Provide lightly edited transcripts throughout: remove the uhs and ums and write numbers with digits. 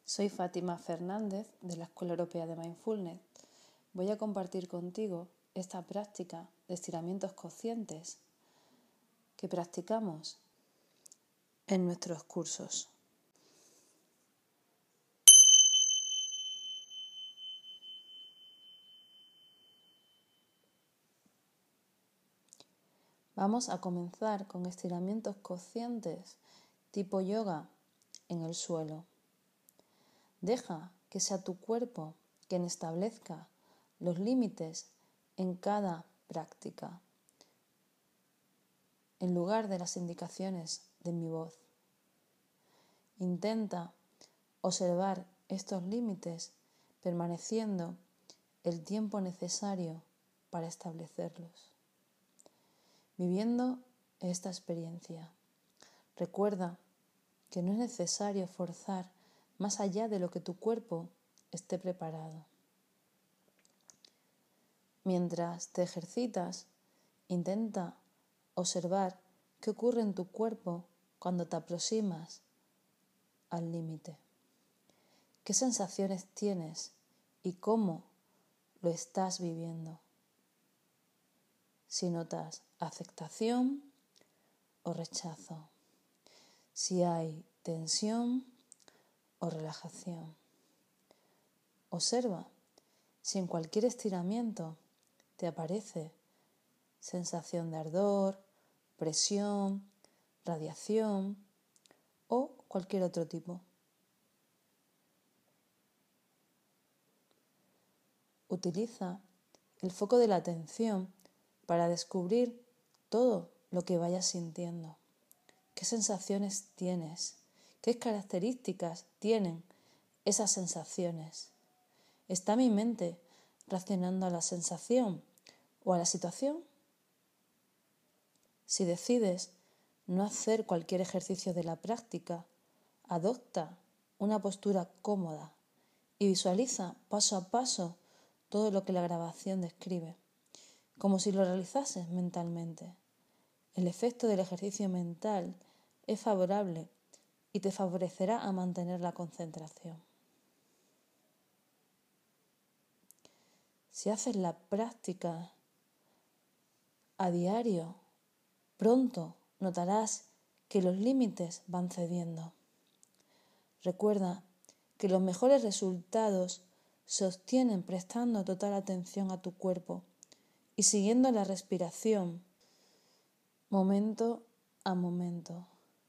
Soy Fátima Fernández de la Escuela Europea de Mindfulness. Voy a compartir contigo esta práctica de estiramientos conscientes que practicamos en nuestros cursos. Vamos a comenzar con estiramientos conscientes tipo yoga en el suelo. Deja que sea tu cuerpo quien establezca los límites en cada práctica, en lugar de las indicaciones de mi voz. Intenta observar estos límites permaneciendo el tiempo necesario para establecerlos. Viviendo esta experiencia, recuerda que no es necesario forzar más allá de lo que tu cuerpo esté preparado. Mientras te ejercitas, intenta observar qué ocurre en tu cuerpo cuando te aproximas al límite. ¿Qué sensaciones tienes y cómo lo estás viviendo? Si notas aceptación o rechazo, si hay tensión o relajación. Observa si en cualquier estiramiento te aparece sensación de ardor, presión, radiación o cualquier otro tipo. Utiliza el foco de la atención para descubrir todo lo que vayas sintiendo. ¿Qué sensaciones tienes? ¿Qué características tienen esas sensaciones? ¿Está mi mente reaccionando a la sensación o a la situación? Si decides no hacer cualquier ejercicio de la práctica, adopta una postura cómoda y visualiza paso a paso todo lo que la grabación describe, como si lo realizases mentalmente. El efecto del ejercicio mental es favorable y te favorecerá a mantener la concentración. Si haces la práctica a diario, pronto notarás que los límites van cediendo. Recuerda que los mejores resultados se obtienen prestando total atención a tu cuerpo y siguiendo la respiración momento a momento.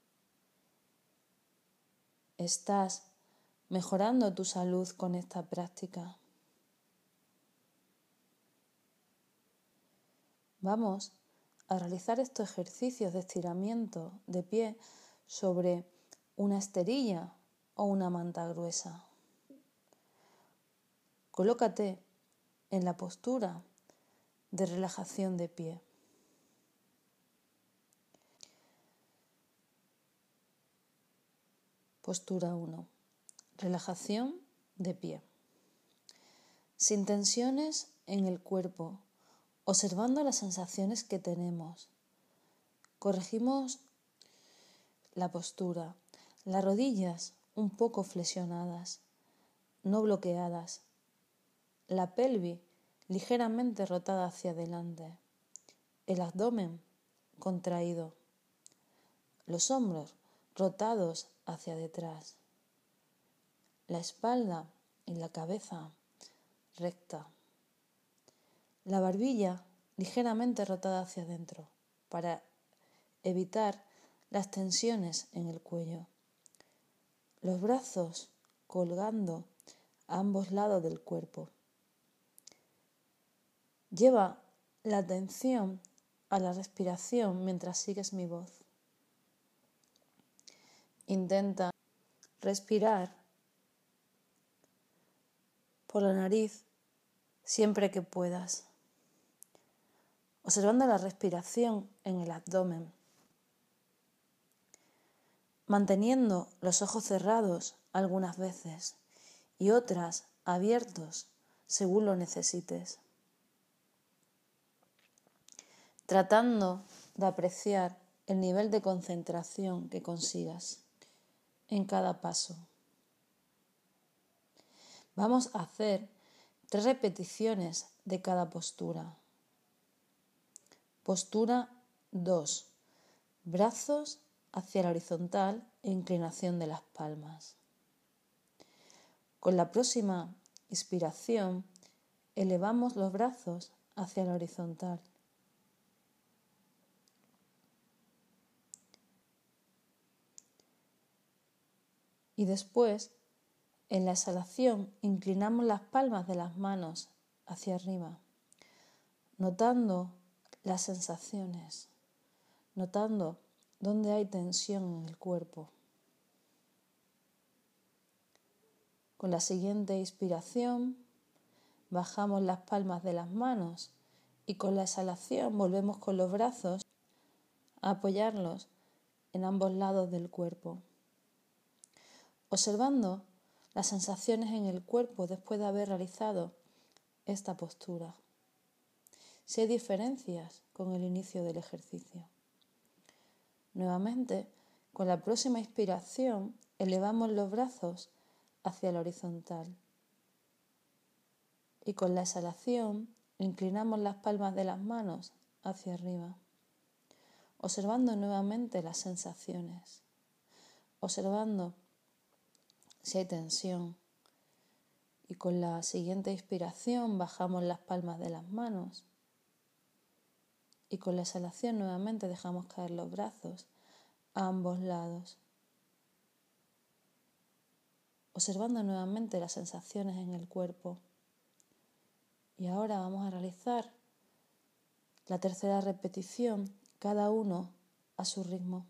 Estás mejorando tu salud con esta práctica. Vamos a realizar estos ejercicios de estiramiento de pie sobre una esterilla o una manta gruesa. Colócate en la postura de relajación de pie. Postura 1. Relajación de pie. Sin tensiones en el cuerpo, observando las sensaciones que tenemos. Corregimos la postura, las rodillas un poco flexionadas, no bloqueadas, la pelvis ligeramente rotada hacia adelante, el abdomen contraído, los hombros rotados hacia detrás, la espalda y la cabeza recta, la barbilla ligeramente rotada hacia adentro para evitar las tensiones en el cuello, los brazos colgando a ambos lados del cuerpo. Lleva la atención a la respiración mientras sigues mi voz. Intenta respirar por la nariz siempre que puedas, observando la respiración en el abdomen, manteniendo los ojos cerrados algunas veces y otras abiertos según lo necesites, tratando de apreciar el nivel de concentración que consigas en cada paso. Vamos a hacer 3 repeticiones de cada postura. Postura 2. Brazos hacia la horizontal e inclinación de las palmas. Con la próxima inspiración, elevamos los brazos hacia la horizontal. Y después, en la exhalación, inclinamos las palmas de las manos hacia arriba, notando las sensaciones, notando dónde hay tensión en el cuerpo. Con la siguiente inspiración, bajamos las palmas de las manos y con la exhalación volvemos con los brazos a apoyarlos en ambos lados del cuerpo, observando las sensaciones en el cuerpo después de haber realizado esta postura. Si hay diferencias con el inicio del ejercicio. Nuevamente, con la próxima inspiración, elevamos los brazos hacia la horizontal. Y con la exhalación, inclinamos las palmas de las manos hacia arriba, observando nuevamente las sensaciones, observando si hay tensión. Y con la siguiente inspiración, bajamos las palmas de las manos. Y con la exhalación nuevamente dejamos caer los brazos a ambos lados, observando nuevamente las sensaciones en el cuerpo. Y ahora vamos a realizar la tercera repetición, cada uno a su ritmo.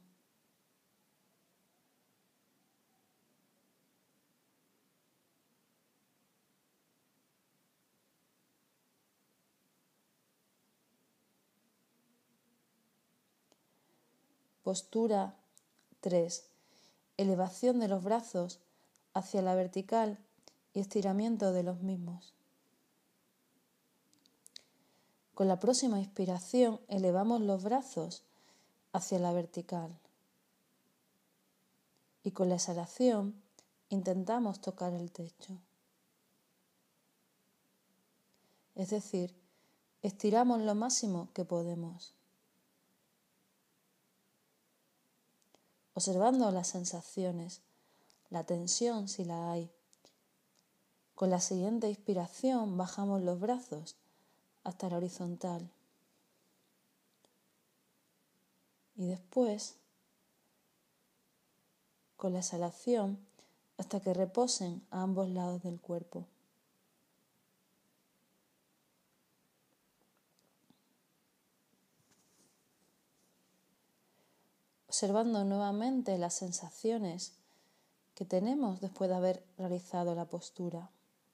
Postura 3. Elevación de los brazos hacia la vertical y estiramiento de los mismos. Con la próxima inspiración elevamos los brazos hacia la vertical. Y con la exhalación intentamos tocar el techo. Es decir, estiramos lo máximo que podemos, observando las sensaciones, la tensión si la hay. Con la siguiente inspiración bajamos los brazos hasta la horizontal. Y después, con la exhalación, hasta que reposen a ambos lados del cuerpo. Observando nuevamente las sensaciones que tenemos después de haber realizado la postura.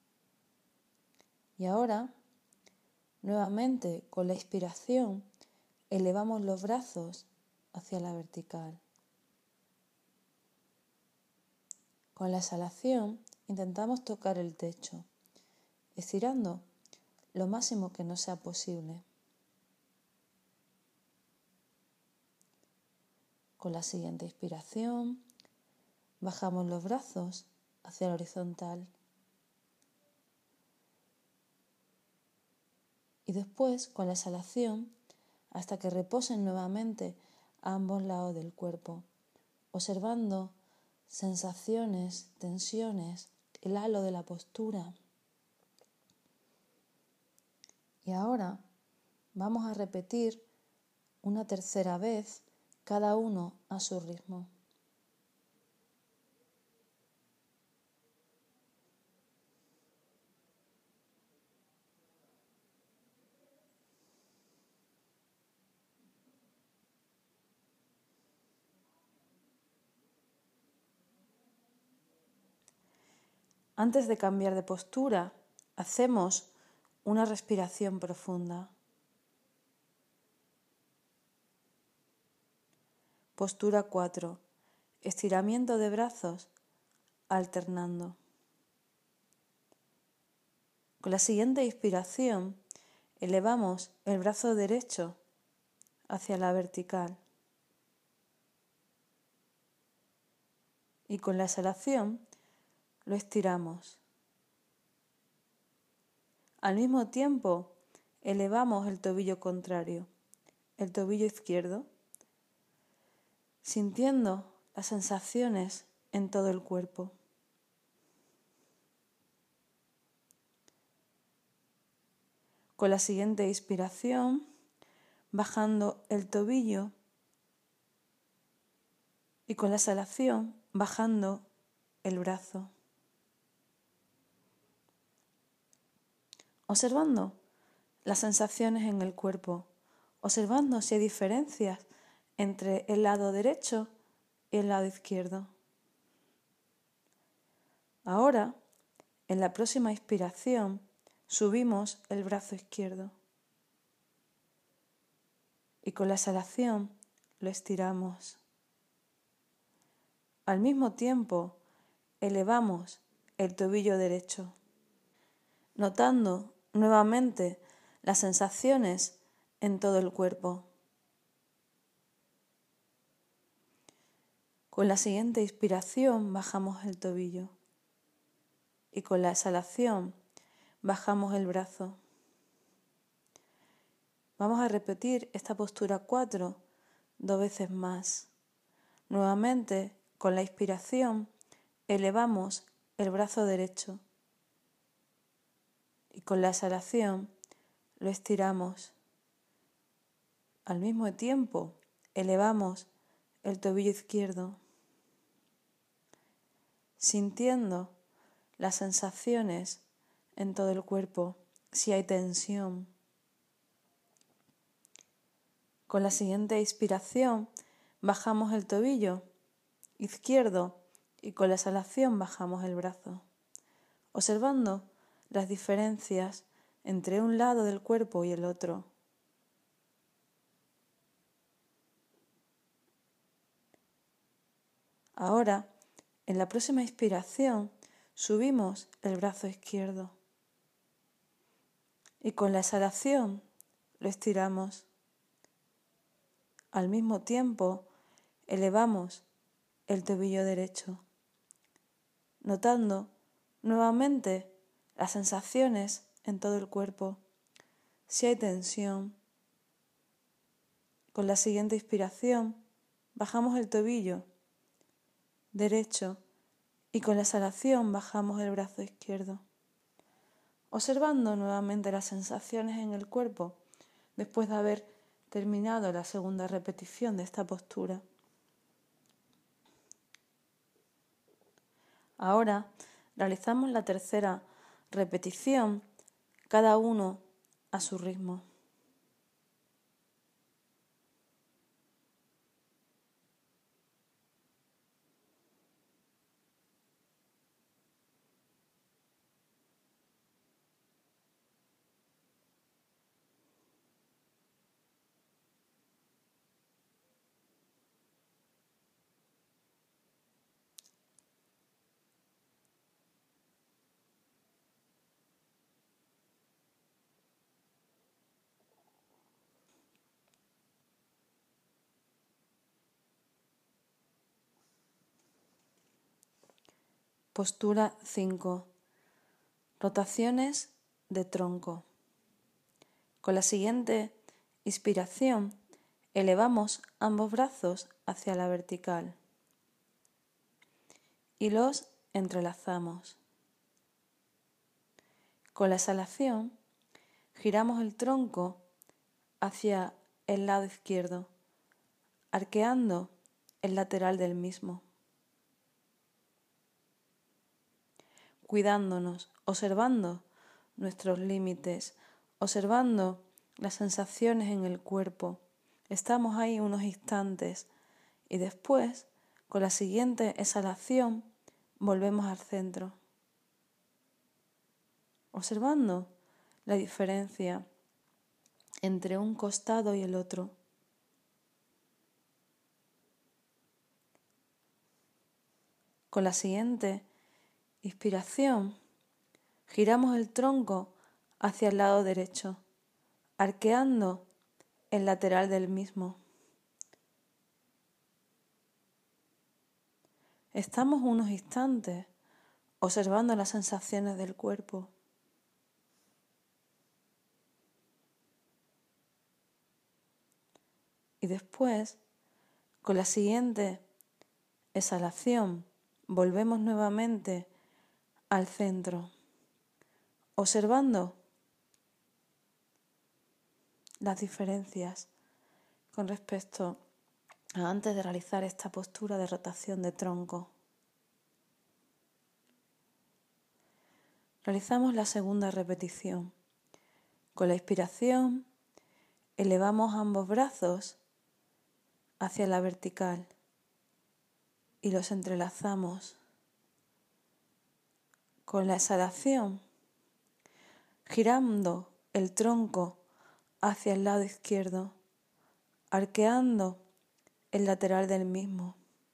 Y ahora, nuevamente con la inspiración, elevamos los brazos hacia la vertical. Con la exhalación intentamos tocar el techo, estirando lo máximo que nos sea posible. Con la siguiente inspiración, bajamos los brazos hacia la horizontal. Y después, con la exhalación, hasta que reposen nuevamente a ambos lados del cuerpo, observando sensaciones, tensiones, el halo de la postura. Y ahora vamos a repetir una tercera vez, cada uno a su ritmo. Antes de cambiar de postura, hacemos una respiración profunda. Postura 4. Estiramiento de brazos alternando. Con la siguiente inspiración, elevamos el brazo derecho hacia la vertical. Y con la exhalación, lo estiramos. Al mismo tiempo, elevamos el tobillo contrario, el tobillo izquierdo, sintiendo las sensaciones en todo el cuerpo. Con la siguiente inspiración, bajando el tobillo y con la exhalación, bajando el brazo. Observando las sensaciones en el cuerpo, observando si hay diferencias entre el lado derecho y el lado izquierdo. Ahora, en la próxima inspiración, subimos el brazo izquierdo y con la exhalación lo estiramos. Al mismo tiempo, elevamos el tobillo derecho, notando nuevamente las sensaciones en todo el cuerpo. Con la siguiente inspiración bajamos el tobillo y con la exhalación bajamos el brazo. Vamos a repetir esta postura 4 2 veces más. Nuevamente, con la inspiración, elevamos el brazo derecho y con la exhalación lo estiramos. Al mismo tiempo, elevamos el tobillo izquierdo, sintiendo las sensaciones en todo el cuerpo, si hay tensión. Con la siguiente inspiración, bajamos el tobillo izquierdo y con la exhalación bajamos el brazo, observando las diferencias entre un lado del cuerpo y el otro. Ahora, en la próxima inspiración, subimos el brazo izquierdo y con la exhalación lo estiramos. Al mismo tiempo, elevamos el tobillo derecho, notando nuevamente las sensaciones en todo el cuerpo, si hay tensión. Con la siguiente inspiración, bajamos el tobillo derecho y con la exhalación bajamos el brazo izquierdo, observando nuevamente las sensaciones en el cuerpo después de haber terminado la segunda repetición de esta postura. Ahora realizamos la tercera repetición, cada uno a su ritmo. Postura 5. Rotaciones de tronco. Con la siguiente inspiración, elevamos ambos brazos hacia la vertical y los entrelazamos. Con la exhalación, giramos el tronco hacia el lado izquierdo, arqueando el lateral del mismo. Cuidándonos, observando nuestros límites, observando las sensaciones en el cuerpo. Estamos ahí unos instantes y después, con la siguiente exhalación, volvemos al centro. Observando la diferencia entre un costado y el otro. Con la siguiente inspiración, giramos el tronco hacia el lado derecho, arqueando el lateral del mismo. Estamos unos instantes observando las sensaciones del cuerpo. después, con la siguiente exhalación, volvemos nuevamente al centro, observando las diferencias con respecto a antes de realizar esta postura de rotación de tronco. Realizamos la segunda repetición. Con la inspiración, elevamos ambos brazos hacia la vertical y los entrelazamos. Con la exhalación, girando el tronco hacia el lado izquierdo, arqueando el lateral del mismo.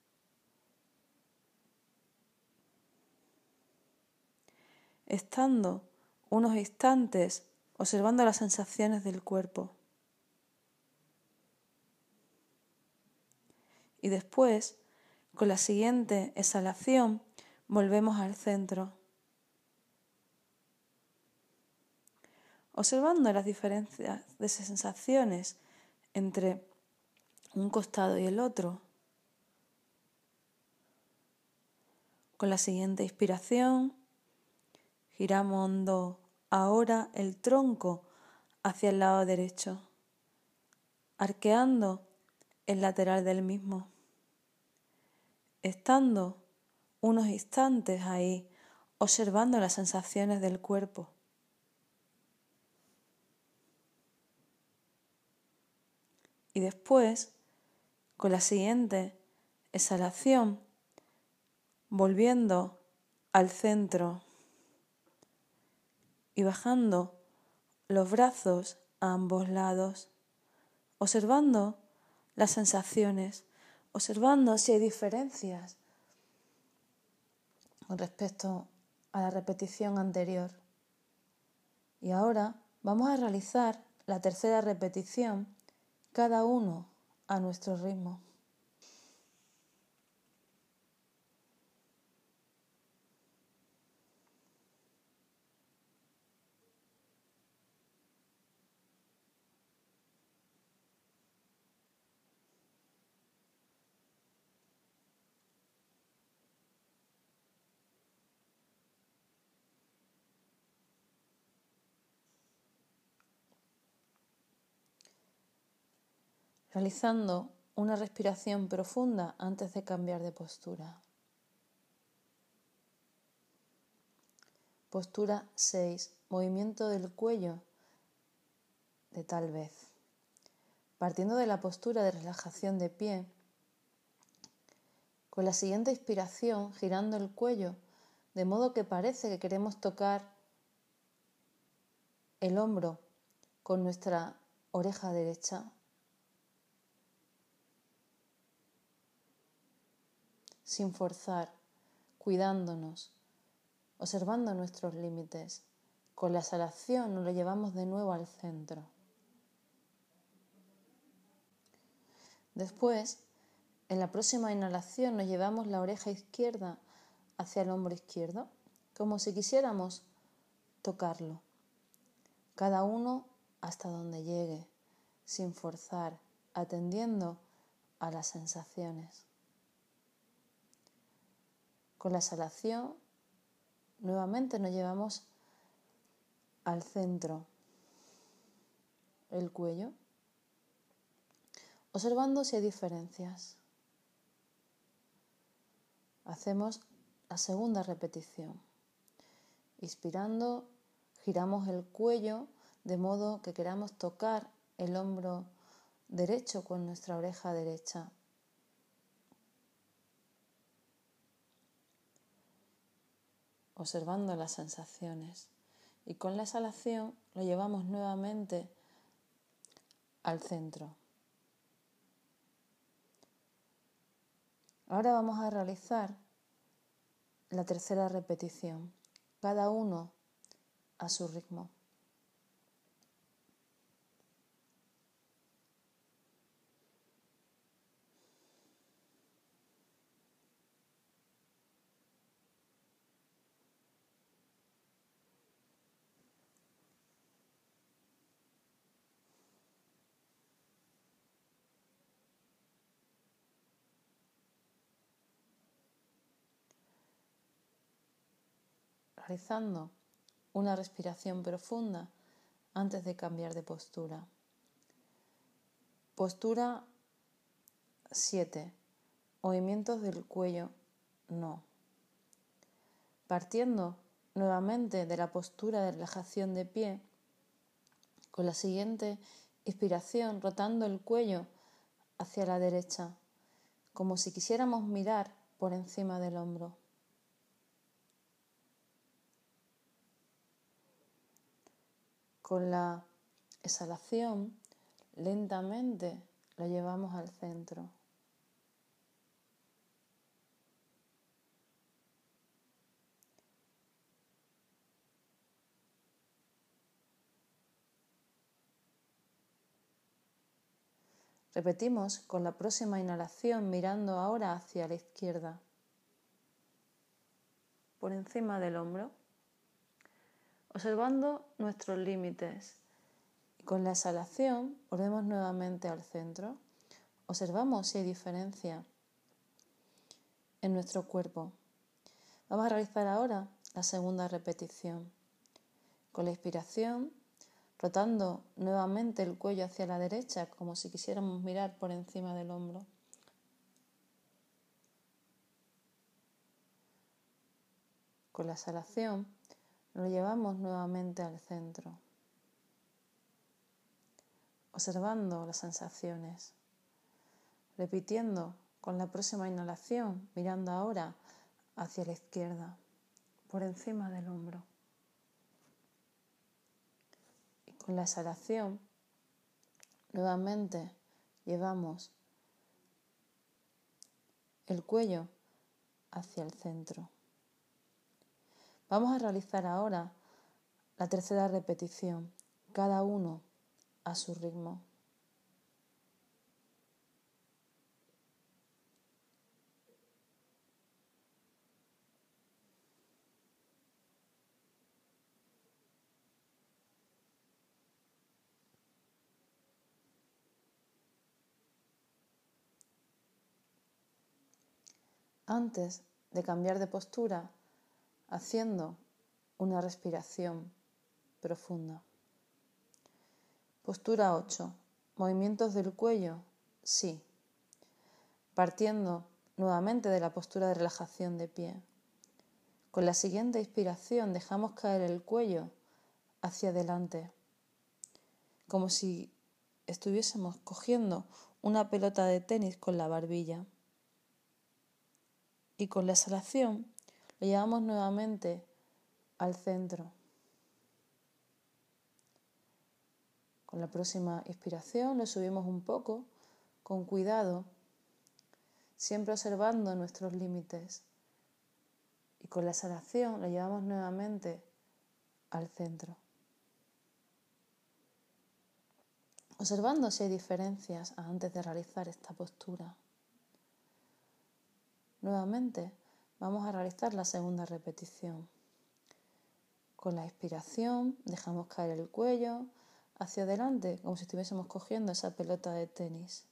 Estando unos instantes observando las sensaciones del cuerpo. Y después, con la siguiente exhalación, volvemos al centro. Observando las diferencias de sensaciones entre un costado y el otro. Con la siguiente inspiración, giramos ahora el tronco hacia el lado derecho, arqueando el lateral del mismo, estando unos instantes ahí, observando las sensaciones del cuerpo. Y después, con la siguiente exhalación, volviendo al centro y bajando los brazos a ambos lados, observando las sensaciones, observando si hay diferencias con respecto a la repetición anterior. Y ahora vamos a realizar la tercera repetición, cada uno a nuestro ritmo. Realizando una respiración profunda antes de cambiar de postura. Postura 6. Movimiento del cuello de tal vez. Partiendo de la postura de relajación de pie, con la siguiente inspiración girando el cuello, de modo que parece que queremos tocar el hombro con nuestra oreja derecha. Sin forzar, cuidándonos, observando nuestros límites. Con la exhalación nos lo llevamos de nuevo al centro. Después, en la próxima inhalación nos llevamos la oreja izquierda hacia el hombro izquierdo, como si quisiéramos tocarlo. Cada uno hasta donde llegue, sin forzar, atendiendo a las sensaciones. Con la exhalación, nuevamente nos llevamos al centro el cuello, observando si hay diferencias. Hacemos la segunda repetición. Inspirando, giramos el cuello de modo que queramos tocar el hombro derecho con nuestra oreja derecha. Observando las sensaciones. Y con la exhalación lo llevamos nuevamente al centro. Ahora vamos a realizar la tercera repetición, cada uno a su ritmo. realizando una respiración profunda antes de cambiar de postura. Postura 7. Movimientos del cuello, no. Partiendo nuevamente de la postura de relajación de pie, con la siguiente inspiración, rotando el cuello hacia la derecha, como si quisiéramos mirar por encima del hombro. Con la exhalación, lentamente lo llevamos al centro. Repetimos con la próxima inhalación mirando ahora hacia la izquierda, por encima del hombro, observando nuestros límites. Y con la exhalación volvemos nuevamente al centro. Observamos si hay diferencia en nuestro cuerpo. Vamos a realizar ahora la segunda repetición. Con la inspiración, rotando nuevamente el cuello hacia la derecha, como si quisiéramos mirar por encima del hombro. Con la exhalación, lo llevamos nuevamente al centro, observando las sensaciones, repitiendo con la próxima inhalación, mirando ahora hacia la izquierda, por encima del hombro. Y con la exhalación, nuevamente llevamos el cuello hacia el centro. Vamos a realizar ahora la tercera repetición, cada uno a su ritmo. Antes de cambiar de postura, haciendo una respiración profunda. Postura 8. Movimientos del cuello, sí. Partiendo nuevamente de la postura de relajación de pie. Con la siguiente inspiración dejamos caer el cuello hacia adelante, como si estuviésemos cogiendo una pelota de tenis con la barbilla. Y con la exhalación lo llevamos nuevamente al centro. Con la próxima inspiración lo subimos un poco, con cuidado, siempre observando nuestros límites. Y con la exhalación lo llevamos nuevamente al centro. Observando si hay diferencias antes de realizar esta postura. Nuevamente vamos a realizar la segunda repetición. Con la inspiración dejamos caer el cuello hacia adelante, como si estuviésemos cogiendo esa pelota de tenis.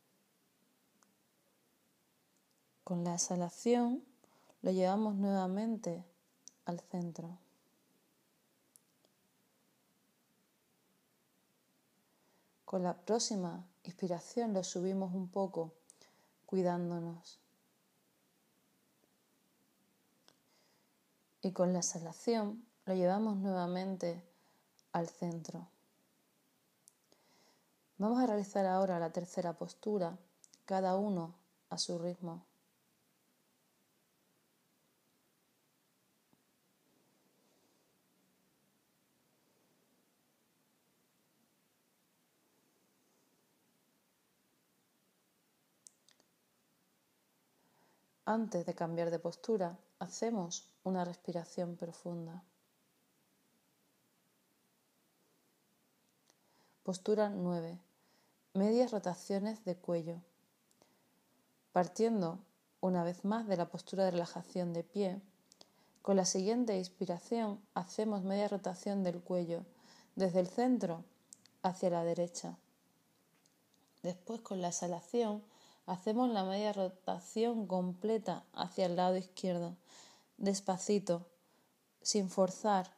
Con la exhalación lo llevamos nuevamente al centro. Con la próxima inspiración lo subimos un poco, cuidándonos. Y con la exhalación lo llevamos nuevamente al centro. Vamos a realizar ahora la tercera postura, cada uno a su ritmo. Antes de cambiar de postura, hacemos una respiración profunda. Postura 9. Medias rotaciones de cuello. Partiendo una vez más de la postura de relajación de pie, con la siguiente inspiración hacemos media rotación del cuello desde el centro hacia la derecha. Después, con la exhalación, hacemos la media rotación completa hacia el lado izquierdo, despacito, sin forzar.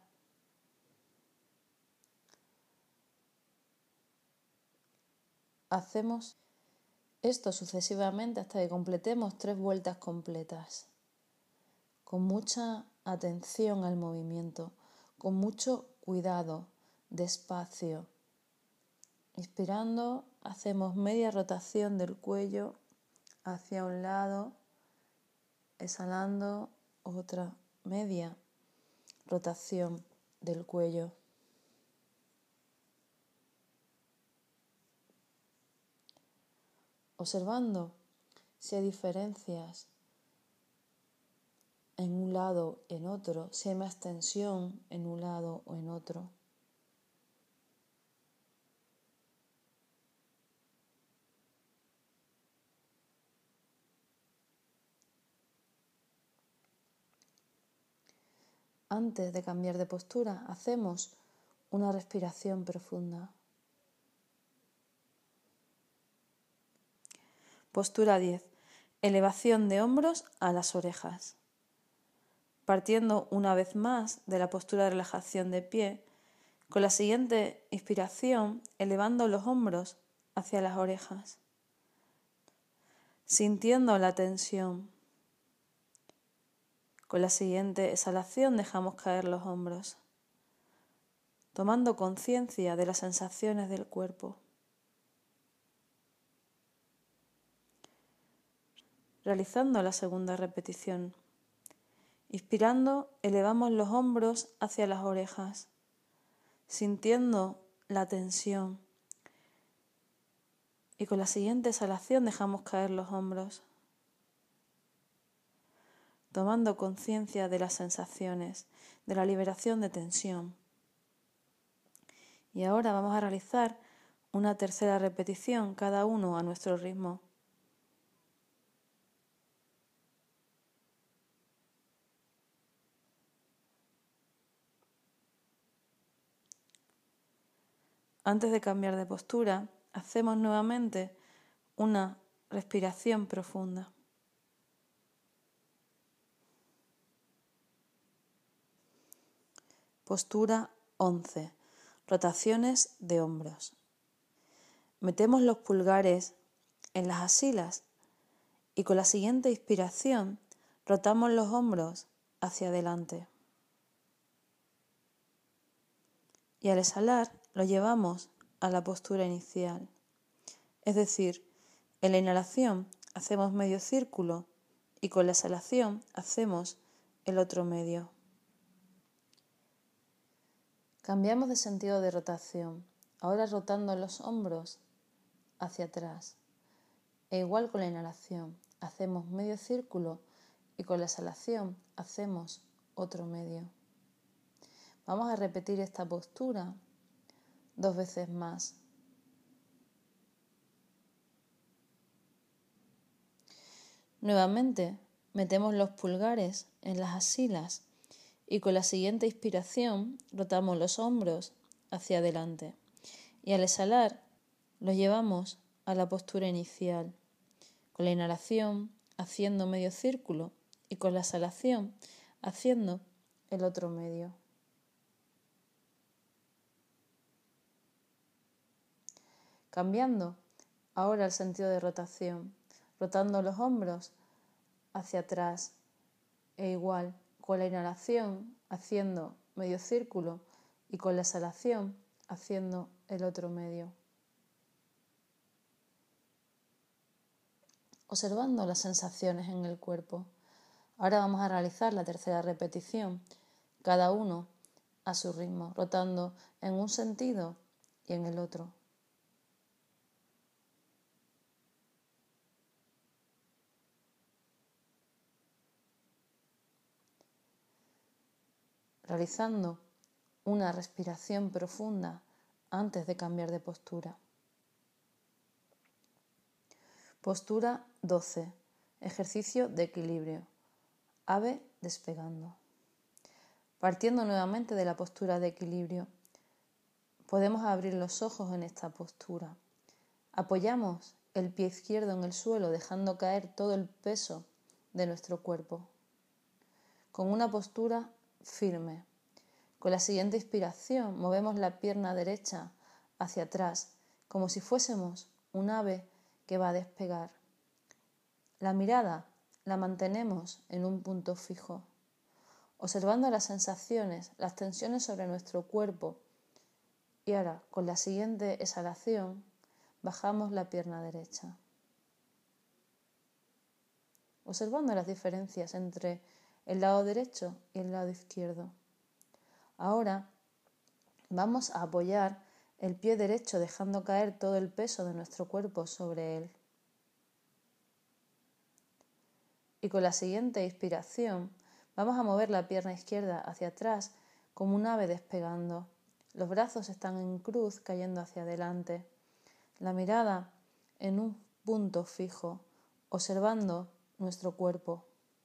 Hacemos esto sucesivamente hasta que completemos 3 vueltas completas, con mucha atención al movimiento, con mucho cuidado, despacio. Inspirando, hacemos media rotación del cuello hacia un lado, exhalando, otra media rotación del cuello. Observando si hay diferencias en un lado o en otro, si hay más tensión en un lado o en otro. Antes de cambiar de postura, hacemos una respiración profunda. Postura 10. Elevación de hombros a las orejas. Partiendo una vez más de la postura de relajación de pie, con la siguiente inspiración, elevando los hombros hacia las orejas, sintiendo la tensión. Con la siguiente exhalación dejamos caer los hombros, tomando conciencia de las sensaciones del cuerpo. Realizando la segunda repetición. Inspirando, elevamos los hombros hacia las orejas, sintiendo la tensión. Y con la siguiente exhalación dejamos caer los hombros, tomando conciencia de las sensaciones, de la liberación de tensión. Y ahora vamos a realizar una tercera repetición, cada uno a nuestro ritmo. Antes de cambiar de postura, hacemos nuevamente una respiración profunda. Postura 11. Rotaciones de hombros. Metemos los pulgares en las axilas y con la siguiente inspiración rotamos los hombros hacia adelante. Y al exhalar lo llevamos a la postura inicial. Es decir, en la inhalación hacemos medio círculo y con la exhalación hacemos el otro medio. Cambiamos de sentido de rotación, ahora rotando los hombros hacia atrás. E igual con la inhalación, hacemos medio círculo y con la exhalación hacemos otro medio. Vamos a repetir esta postura 2 veces más. Nuevamente, metemos los pulgares en las axilas y con la siguiente inspiración rotamos los hombros hacia adelante. Y al exhalar, los llevamos a la postura inicial. Con la inhalación, haciendo medio círculo y con la exhalación, haciendo el otro medio. Cambiando ahora el sentido de rotación, rotando los hombros hacia atrás e igual con la inhalación haciendo medio círculo y con la exhalación haciendo el otro medio. Observando las sensaciones en el cuerpo. Ahora vamos a realizar la tercera repetición, cada uno a su ritmo, rotando en un sentido y en el otro. Realizando una respiración profunda antes de cambiar de postura. Postura 12. Ejercicio de equilibrio. Ave despegando. Partiendo nuevamente de la postura de equilibrio, podemos abrir los ojos en esta postura. Apoyamos el pie izquierdo en el suelo, dejando caer todo el peso de nuestro cuerpo. Con una postura firme. Con la siguiente inspiración movemos la pierna derecha hacia atrás, como si fuésemos un ave que va a despegar. La mirada la mantenemos en un punto fijo, observando las sensaciones, las tensiones sobre nuestro cuerpo. Y ahora, con la siguiente exhalación, bajamos la pierna derecha, observando las diferencias entre el lado derecho y el lado izquierdo. Ahora vamos a apoyar el pie derecho dejando caer todo el peso de nuestro cuerpo sobre él. Y con la siguiente inspiración vamos a mover la pierna izquierda hacia atrás como un ave despegando. Los brazos están en cruz cayendo hacia adelante. La mirada en un punto fijo, observando nuestro cuerpo.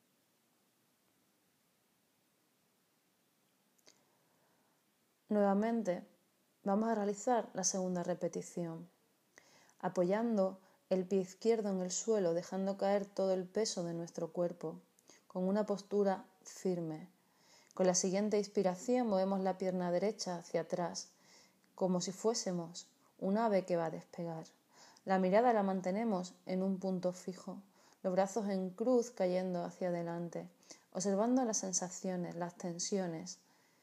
Nuevamente vamos a realizar la segunda repetición, apoyando el pie izquierdo en el suelo, dejando caer todo el peso de nuestro cuerpo, con una postura firme. Con la siguiente inspiración movemos la pierna derecha hacia atrás, como si fuésemos un ave que va a despegar. La mirada la mantenemos en un punto fijo, los brazos en cruz cayendo hacia adelante, observando las sensaciones, las tensiones.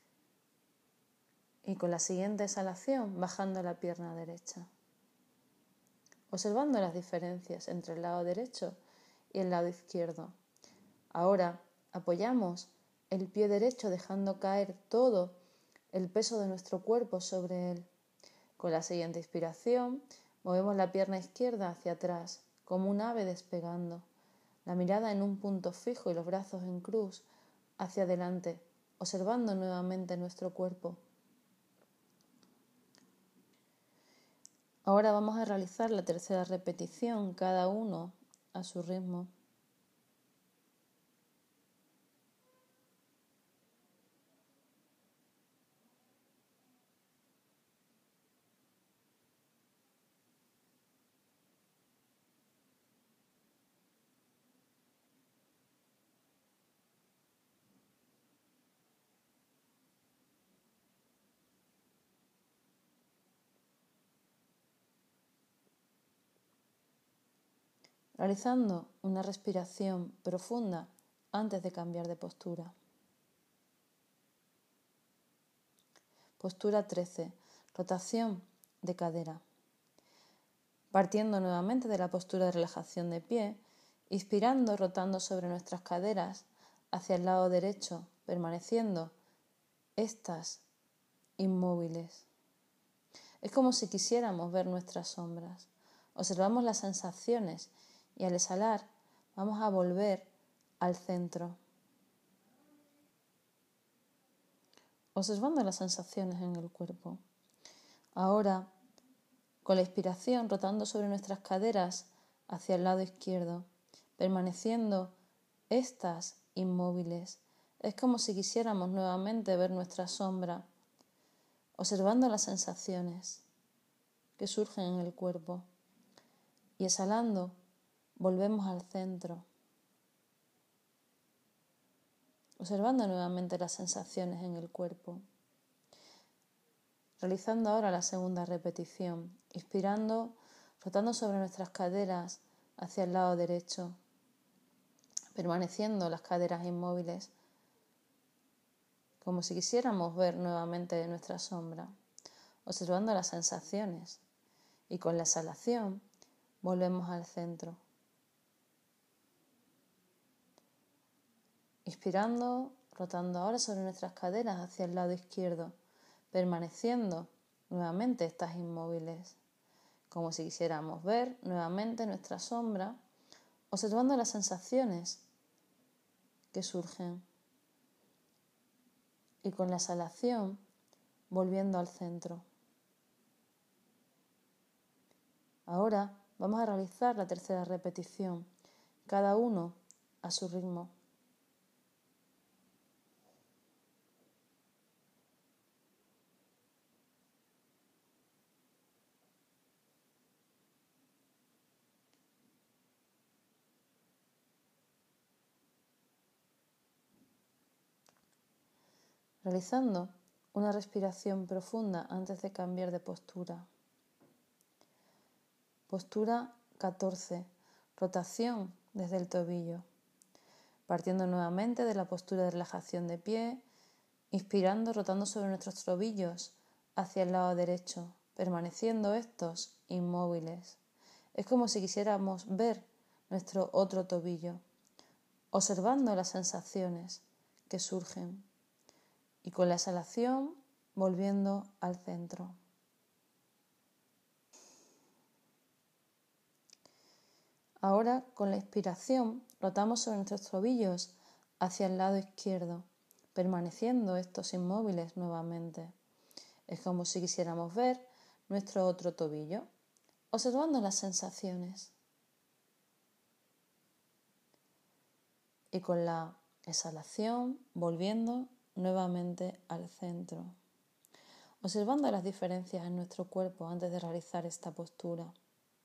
Y con la siguiente exhalación bajando la pierna derecha, observando las diferencias entre el lado derecho y el lado izquierdo. Ahora apoyamos el pie derecho dejando caer todo el peso de nuestro cuerpo sobre él. Con la siguiente inspiración movemos la pierna izquierda hacia atrás, como un ave despegando, la mirada en un punto fijo y los brazos en cruz hacia adelante, observando nuevamente nuestro cuerpo. Ahora vamos a realizar la tercera repetición, cada uno a su ritmo. Realizando una respiración profunda antes de cambiar de postura. Postura 13. Rotación de cadera. Partiendo nuevamente de la postura de relajación de pie, inspirando, rotando sobre nuestras caderas hacia el lado derecho, permaneciendo estas inmóviles. Es como si quisiéramos ver nuestras sombras. Observamos las sensaciones y al exhalar vamos a volver al centro. Observando las sensaciones en el cuerpo. Ahora, con la inspiración, rotando sobre nuestras caderas hacia el lado izquierdo, permaneciendo estas inmóviles. Es como si quisiéramos nuevamente ver nuestra sombra, observando las sensaciones que surgen en el cuerpo. Y exhalando, volvemos al centro, observando nuevamente las sensaciones en el cuerpo. Realizando ahora la segunda repetición, inspirando, rotando sobre nuestras caderas hacia el lado derecho, permaneciendo las caderas inmóviles, como si quisiéramos ver nuevamente nuestra sombra, observando las sensaciones. Y con la exhalación volvemos al centro. Inspirando, rotando ahora sobre nuestras caderas hacia el lado izquierdo, permaneciendo nuevamente estas inmóviles, como si quisiéramos ver nuevamente nuestra sombra, observando las sensaciones que surgen. Y con la exhalación, volviendo al centro. Ahora vamos a realizar la tercera repetición, cada uno a su ritmo. realizando una respiración profunda antes de cambiar de postura. Postura 14. Rotación desde el tobillo. Partiendo nuevamente de la postura de relajación de pie, inspirando, rotando sobre nuestros tobillos hacia el lado derecho, permaneciendo estos inmóviles. Es como si quisiéramos ver nuestro otro tobillo, observando las sensaciones que surgen y con la exhalación volviendo al centro. Ahora, con la inspiración, rotamos sobre nuestros tobillos hacia el lado izquierdo, permaneciendo estos inmóviles nuevamente. Es como si quisiéramos ver nuestro otro tobillo, observando las sensaciones. Y con la exhalación, volviendo nuevamente al centro, observando las diferencias en nuestro cuerpo antes de realizar esta postura.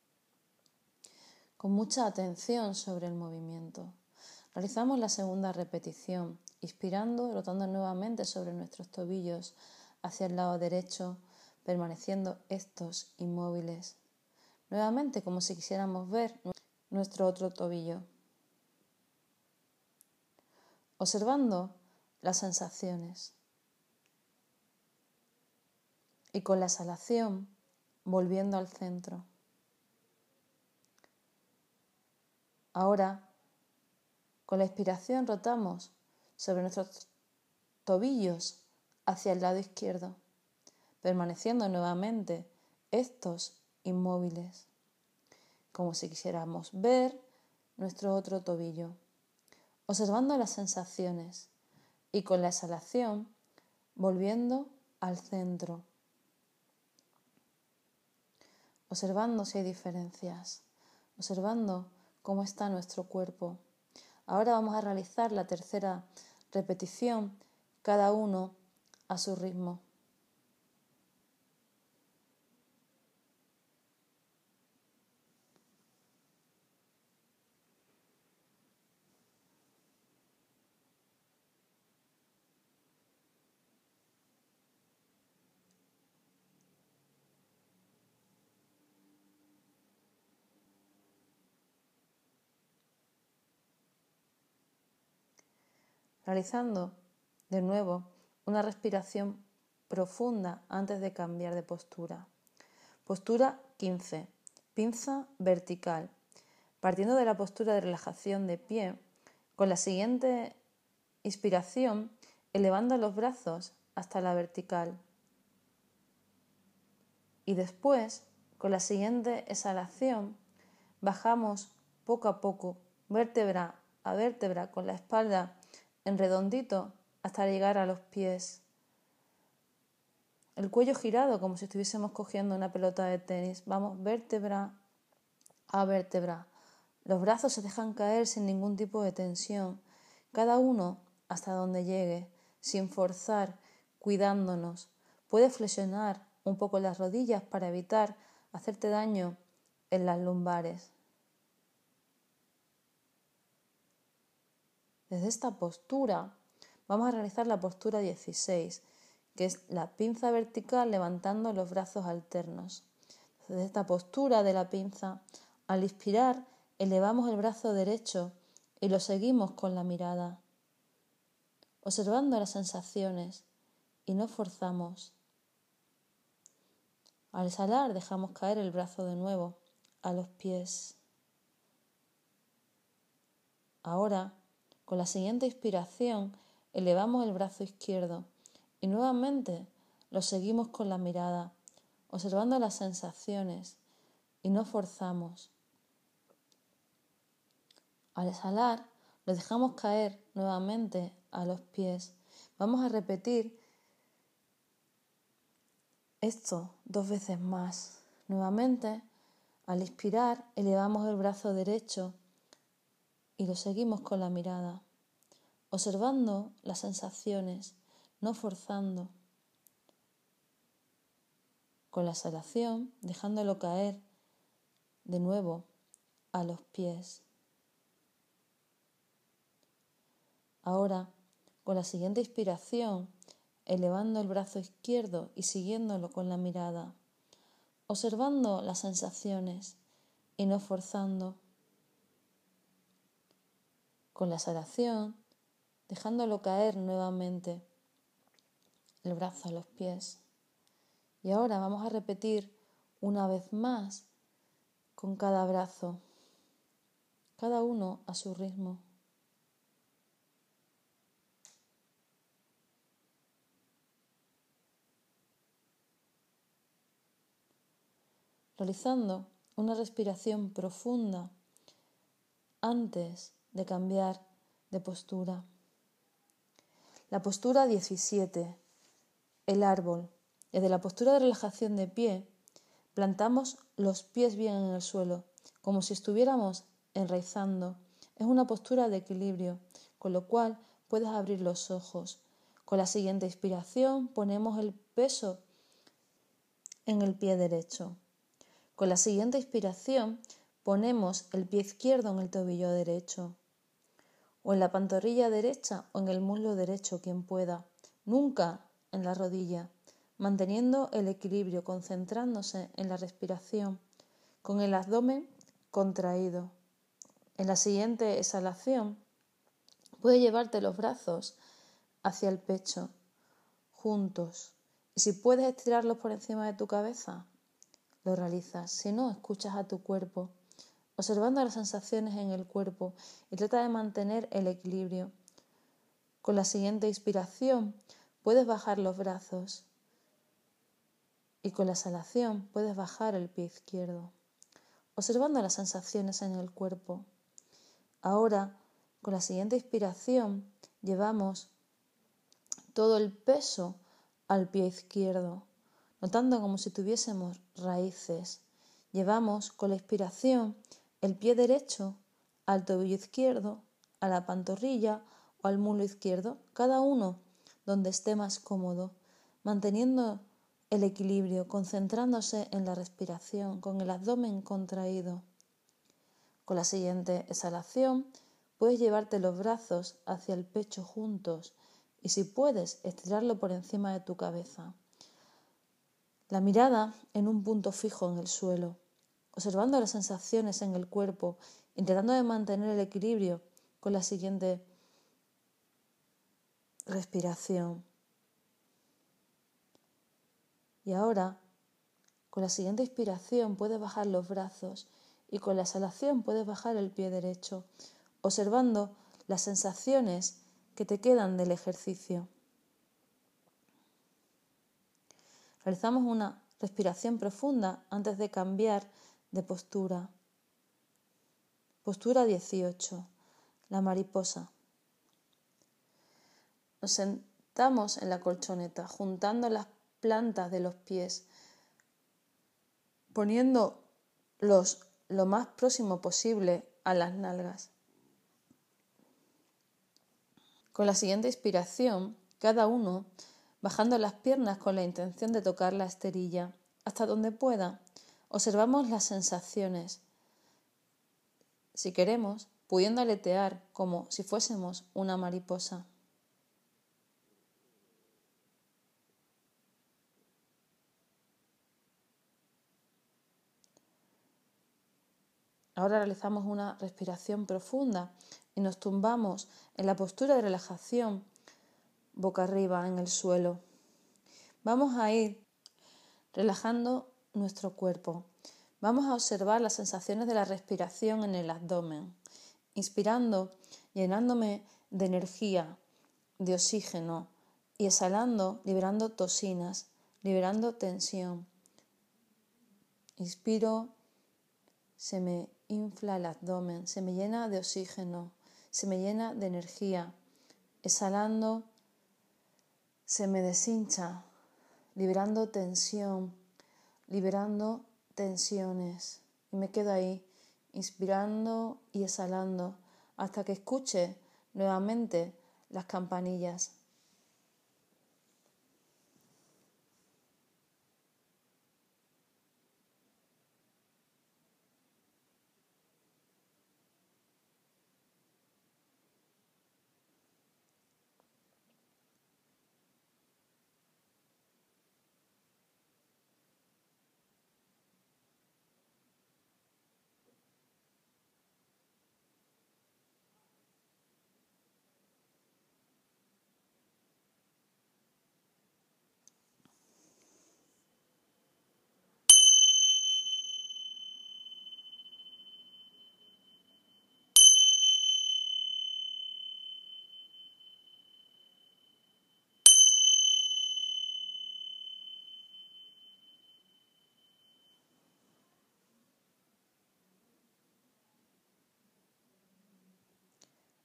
Con mucha atención sobre el movimiento. Realizamos la segunda repetición, inspirando, rotando nuevamente sobre nuestros tobillos hacia el lado derecho, permaneciendo estos inmóviles. Nuevamente, como si quisiéramos ver nuestro otro tobillo. Observando las sensaciones. Y con la exhalación, volviendo al centro. Ahora, con la inspiración rotamos sobre nuestros tobillos hacia el lado izquierdo, permaneciendo nuevamente estos inmóviles, como si quisiéramos ver nuestro otro tobillo, observando las sensaciones y con la exhalación volviendo al centro, observando si hay diferencias, observando cómo está nuestro cuerpo. Ahora vamos a realizar la tercera repetición, cada uno a su ritmo. Realizando de nuevo una respiración profunda antes de cambiar de postura. Postura 15. Pinza vertical. Partiendo de la postura de relajación de pie, con la siguiente inspiración, elevando los brazos hasta la vertical. Y después, con la siguiente exhalación, bajamos poco a poco, vértebra a vértebra, con la espalda en redondito hasta llegar a los pies. El cuello girado como si estuviésemos cogiendo una pelota de tenis. Vamos vértebra a vértebra. Los brazos se dejan caer sin ningún tipo de tensión. Cada uno hasta donde llegue, sin forzar, cuidándonos. Puedes flexionar un poco las rodillas para evitar hacerte daño en las lumbares. Desde esta postura vamos a realizar la postura 16, que es la pinza vertical levantando los brazos alternos. Desde esta postura de la pinza, al inspirar, elevamos el brazo derecho y lo seguimos con la mirada, observando las sensaciones y no forzamos. Al exhalar, dejamos caer el brazo de nuevo a los pies. Ahora, con la siguiente inspiración, elevamos el brazo izquierdo y nuevamente lo seguimos con la mirada, observando las sensaciones y no forzamos. Al exhalar, lo dejamos caer nuevamente a los pies. Vamos a repetir esto 2 veces más. Nuevamente, al inspirar, elevamos el brazo derecho y lo seguimos con la mirada, observando las sensaciones, no forzando. Con la exhalación, dejándolo caer de nuevo a los pies. Ahora, con la siguiente inspiración, elevando el brazo izquierdo y siguiéndolo con la mirada, observando las sensaciones y no forzando. Con la exhalación, dejándolo caer nuevamente el brazo a los pies. Y ahora vamos a repetir una vez más con cada brazo, cada uno a su ritmo. Realizando una respiración profunda antes de cambiar de postura. La postura 17, el árbol. Desde la postura de relajación de pie, plantamos los pies bien en el suelo, como si estuviéramos enraizando. Es una postura de equilibrio, con lo cual puedes abrir los ojos. Con la siguiente inspiración ponemos el peso en el pie derecho. Con la siguiente inspiración ponemos el pie izquierdo en el tobillo derecho, o en la pantorrilla derecha o en el muslo derecho, quien pueda, nunca en la rodilla, manteniendo el equilibrio, concentrándose en la respiración, con el abdomen contraído. En la siguiente exhalación, puedes llevarte los brazos hacia el pecho, juntos, y si puedes estirarlos por encima de tu cabeza, lo realizas. Si no, escuchas a tu cuerpo, observando las sensaciones en el cuerpo y trata de mantener el equilibrio. Con la siguiente inspiración puedes bajar los brazos y con la exhalación puedes bajar el pie izquierdo, observando las sensaciones en el cuerpo. Ahora, con la siguiente inspiración, llevamos todo el peso al pie izquierdo, notando como si tuviésemos raíces. Llevamos con la inspiración el pie derecho al tobillo izquierdo, a la pantorrilla o al muslo izquierdo, cada uno donde esté más cómodo, manteniendo el equilibrio, concentrándose en la respiración, con el abdomen contraído. Con la siguiente exhalación, puedes llevarte los brazos hacia el pecho juntos y si puedes, estirarlo por encima de tu cabeza. La mirada en un punto fijo en el suelo, observando las sensaciones en el cuerpo, intentando de mantener el equilibrio con la siguiente respiración. Y ahora, con la siguiente inspiración puedes bajar los brazos y con la exhalación puedes bajar el pie derecho, observando las sensaciones que te quedan del ejercicio. Realizamos una respiración profunda antes de cambiar de postura. Postura 18, la mariposa. Nos sentamos en la colchoneta, juntando las plantas de los pies, poniéndolos lo más próximo posible a las nalgas. Con la siguiente inspiración, cada uno bajando las piernas con la intención de tocar la esterilla hasta donde pueda. Observamos las sensaciones. Si queremos, pudiendo aletear como si fuésemos una mariposa. Ahora realizamos una respiración profunda y nos tumbamos en la postura de relajación boca arriba en el suelo. Vamos a ir relajando nuestro cuerpo. Vamos a observar las sensaciones de la respiración en el abdomen. Inspirando, llenándome de energía, de oxígeno y exhalando, liberando toxinas, liberando tensión. Inspiro, se me infla el abdomen, se me llena de oxígeno, se me llena de energía. Exhalando, se me deshincha, liberando tensión, liberando tensiones. Y me quedo ahí, inspirando y exhalando, hasta que escuche nuevamente las campanillas.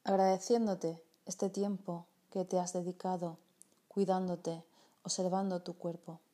agradeciéndote este tiempo que te has dedicado cuidándote, observando tu cuerpo.